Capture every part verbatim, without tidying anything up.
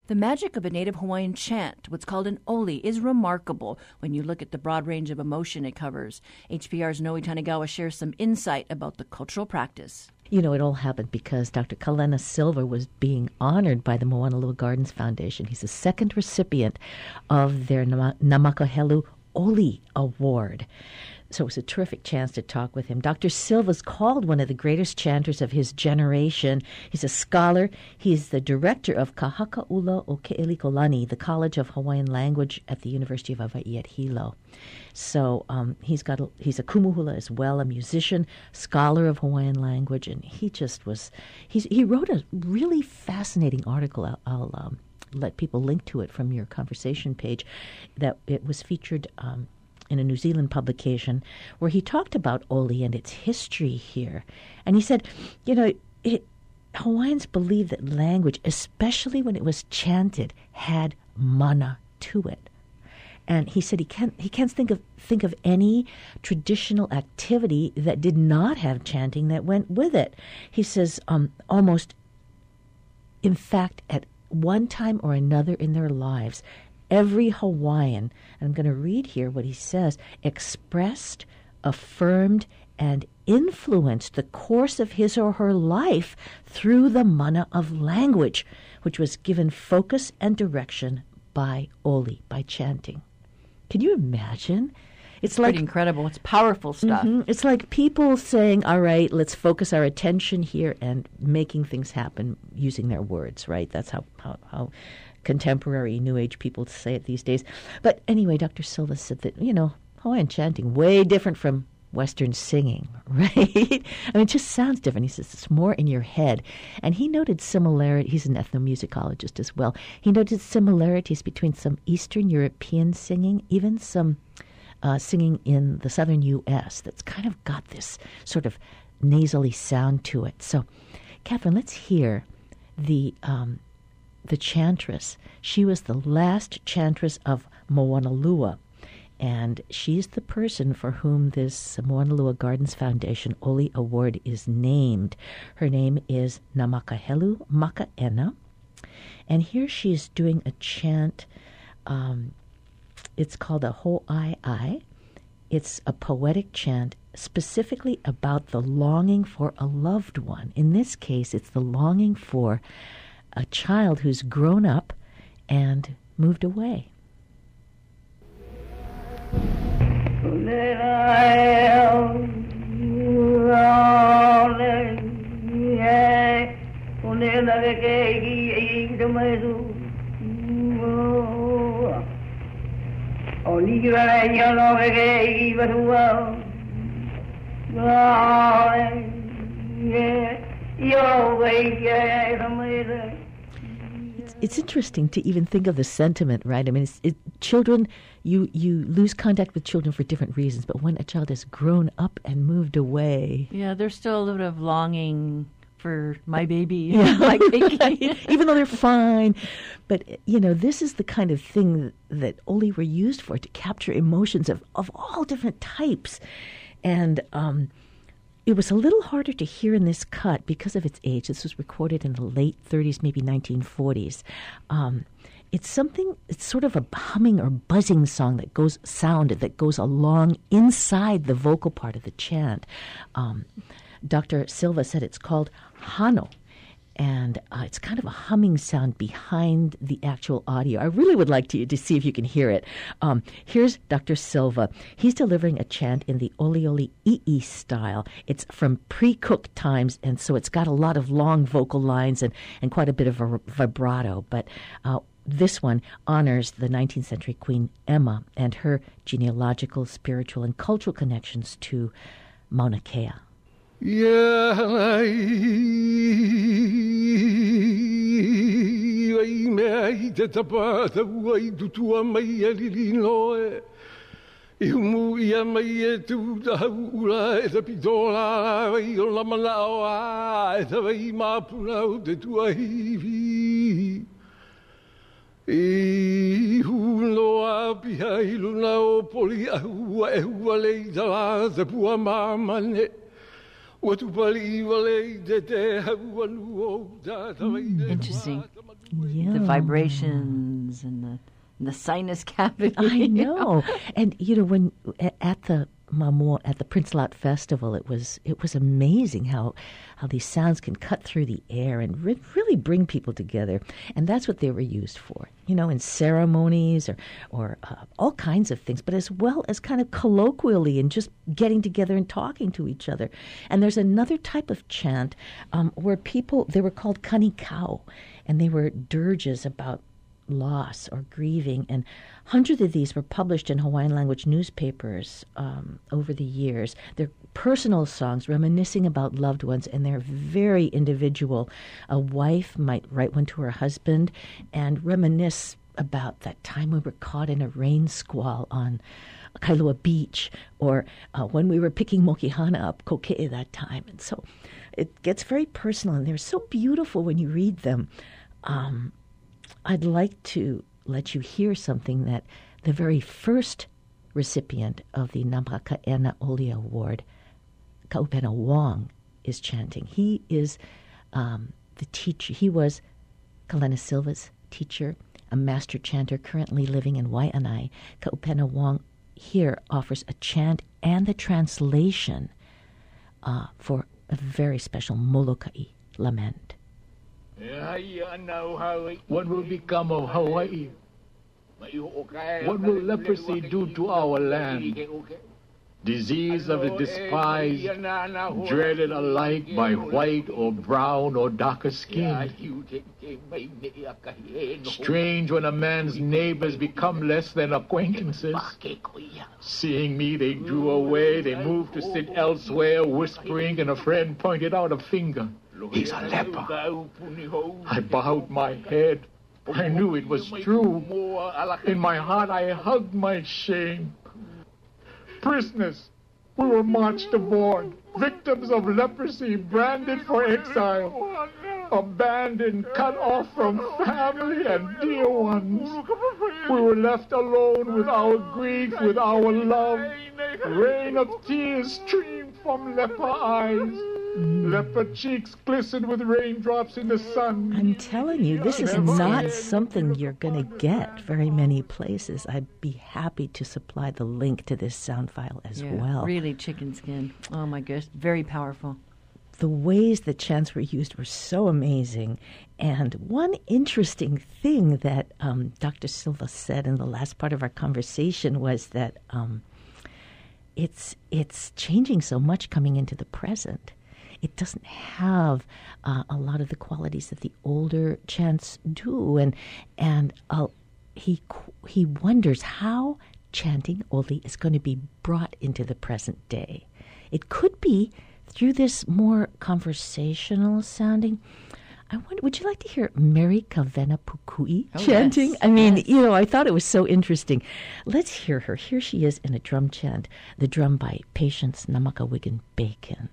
The magic of a native Hawaiian chant, what's called an oli, is remarkable when you look at the broad range of emotion it covers. H P R's Noe Tanagawa shares some insight about the cultural practice. You know, it all happened because Doctor Kalena Silva was being honored by the Moanalua Gardens Foundation. He's the second recipient of their Nama- Namakahelu Oli Award. So it was a terrific chance to talk with him. Doctor Silva's called one of the greatest chanters of his generation. He's a scholar. He's the director of Kahakaula o Ke'elikolani, the College of Hawaiian Language at the University of Hawaii at Hilo. So um, he's got a, he's a kumuhula as well, a musician, scholar of Hawaiian language, and he just was. He's, he wrote a really fascinating article. I'll, I'll um, let people link to it from your conversation page. That it was featured. Um, in a New Zealand publication where he talked about Oli and its history here. And he said, you know, it, Hawaiians believed that language, especially when it was chanted, had mana to it. And he said he can't he can't think of think of any traditional activity that did not have chanting that went with it. He says um, almost, in fact, at one time or another in their lives, every Hawaiian, and I'm going to read here what he says, expressed, affirmed, and influenced the course of his or her life through the mana of language, which was given focus and direction by Oli, by chanting. Can you imagine? It's Pretty like incredible. It's powerful stuff. Mm-hmm. It's like people saying, all right, let's focus our attention here and making things happen using their words, right? That's how, how, how contemporary New Age people say it these days. But anyway, Doctor Silva said that, you know, Hawaiian chanting, way different from Western singing, right? I mean, it just sounds different. He says it's more in your head. And he noted similarity. He's an ethnomusicologist as well. He noted similarities between some Eastern European singing, even some uh, singing in the southern U S that's kind of got this sort of nasally sound to it. So, Catherine, let's hear the um, the chantress. She was the last chantress of Moanalua, and she's the person for whom this Moanalua Gardens Foundation Oli Award is named. Her name is Namakahelu Maka'ena, and here she's doing a chant. Um, it's called a Ho'ai. It's a poetic chant specifically about the longing for a loved one. In this case, it's the longing for a child who's grown up and moved away. It's, it's interesting to even think of the sentiment, right? I mean, it's, it, children, you, you lose contact with children for different reasons, but when a child has grown up and moved away... Yeah, there's still a little bit of longing for my baby, yeah, my baby. Even though they're fine. But, you know, this is the kind of thing that, that Oli were used for, to capture emotions of, of all different types. And um, it was a little harder to hear in this cut because of its age. This was recorded in the late thirties, maybe nineteen forties. Um, it's something, it's sort of a humming or buzzing song that goes, sound that goes along inside the vocal part of the chant. Um, Doctor Silva said it's called Hano, and uh, it's kind of a humming sound behind the actual audio. I really would like to, to see if you can hear it. Um, here's Doctor Silva. He's delivering a chant in the Oli Oli I'i style. It's from pre-cooked times, and so it's got a lot of long vocal lines and, and quite a bit of a vibrato. But uh, this one honors the nineteenth century Queen Emma and her genealogical, spiritual, and cultural connections to Mauna Kea. Yeah, I may te tapa te wai tutua mai e lilinoe. I humu ia mai e tu da ura e te pitola wai o la manao a e te wai mapuna o te tua hivi. I huloa pia i luna o poli a hua e hua lei tala te pua mamane. Interesting. Yeah. The vibrations and the and the sinus cavity. I know. And you know, when at the Mamua at the Prince Lot Festival, it was it was amazing how how these sounds can cut through the air and re- really bring people together. And that's what they were used for, you know, in ceremonies or or uh, all kinds of things, but as well as kind of colloquially and just getting together and talking to each other. And there's another type of chant um, where people, they were called kanikau, and they were dirges about loss or grieving, and hundreds of these were published in Hawaiian language newspapers um, over the years. They're personal songs reminiscing about loved ones, and they're very individual. A wife might write one to her husband and reminisce about that time we were caught in a rain squall on Kailua Beach, or uh, when we were picking mokihana up koke'e that time. And so it gets very personal, and they're so beautiful when you read them. Um, I'd like to let you hear something that the very first recipient of the Namakaena Oli Award, Kaupena Wong, is chanting. He is um, the teacher. He was Kalena Silva's teacher, a master chanter currently living in Waianae. Kaupena Wong here offers a chant and the translation uh, for a very special Molokai lament. What will become of Hawaii? What will leprosy do to our land? Disease of the despised, dreaded alike by white or brown or darker skin. Strange when a man's neighbors become less than acquaintances. Seeing me, they drew away, they moved to sit elsewhere, whispering, and a friend pointed out a finger. He's a leper. I bowed my head. I knew it was true. In my heart, I hugged my shame. Prisoners, we were marched aboard, victims of leprosy, branded for exile, abandoned, cut off from family and dear ones. We were left alone with our grief, with our love. Rain of tears streamed from leper eyes. Leper cheeks glistened with raindrops in the sun. I'm telling you, this is not something you're going to get very many places. I'd be happy to supply the link to this sound file as yeah, well. Really chicken skin. Oh my gosh, very powerful. The ways the chants were used were so amazing. And one interesting thing that um, Doctor Silva said in the last part of our conversation was that um, it's it's changing so much coming into the present. It doesn't have uh, a lot of the qualities that the older chants do, and and uh, he he wonders how chanting Oli is going to be brought into the present day. It could be through this more conversational sounding. I wonder, would you like to hear Mary Kavena Pukui oh, chanting? Yes, I mean, yes. you know, I thought it was so interesting. Let's hear her. Here she is in a drum chant, the drum by Patience Namakawigan Bacon.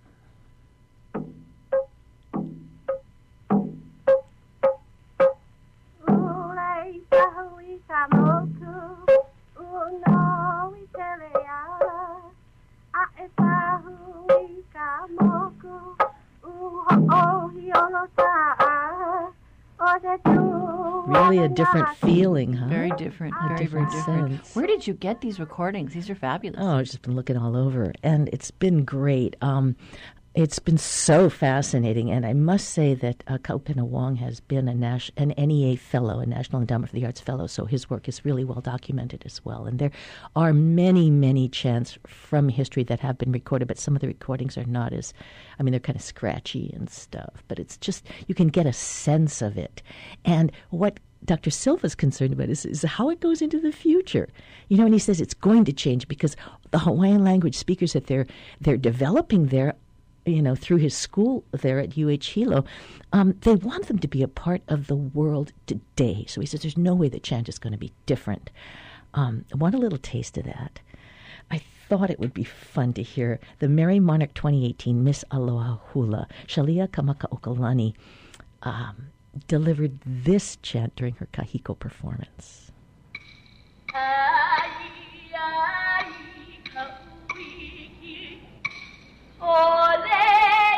Really a different feeling, huh? Very different. A very, different very different. sense. Where did you get these recordings? These are fabulous. Oh, I've just been looking all over, and it's been great. Um, it's been so fascinating, and I must say that uh, Kaupena Wong has been a Nash, an N E A Fellow, a National Endowment for the Arts Fellow, so his work is really well documented as well. And there are many, many chants from history that have been recorded, but some of the recordings are not as, I mean, they're kind of scratchy and stuff, but it's just, you can get a sense of it. And what Doctor Silva's concerned about is, is how it goes into the future. You know, and he says it's going to change because the Hawaiian language speakers that they're they're developing there, you know, through his school there at U H Hilo, um, they want them to be a part of the world today. So he says there's no way that chant is going to be different. Um, I want a little taste of that. I thought it would be fun to hear the Merry Monarch twenty eighteen Miss Aloha Hula, Shalia Kamakaokalani, um, delivered this chant during her kahiko performance. Ole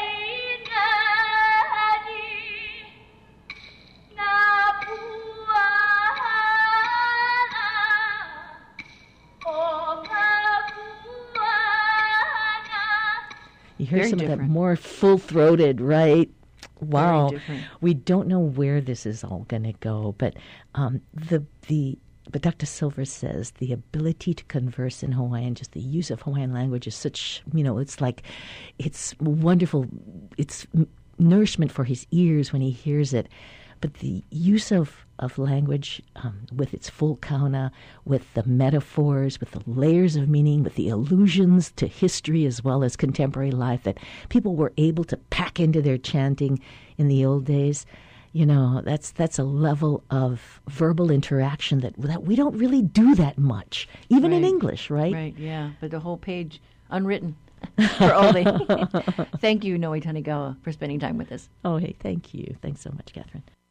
You hear Very some of that different. more full-throated, right? Wow. Very different. We don't know where this is all going to go, but um, the the but Doctor Silver says the ability to converse in Hawaiian, just the use of Hawaiian language is such, you know, it's like, it's wonderful. It's m- nourishment for his ears when he hears it. But the use of, of language um, with its full kauna, with the metaphors, with the layers of meaning, with the allusions to history as well as contemporary life that people were able to pack into their chanting in the old days, you know, that's that's a level of verbal interaction that, that we don't really do that much, even in Right. English, right? Right, yeah. But the whole page unwritten for Ole. Thank you, Noe Tanigawa, for spending time with us. Oh, hey, thank you. Thanks so much, Catherine.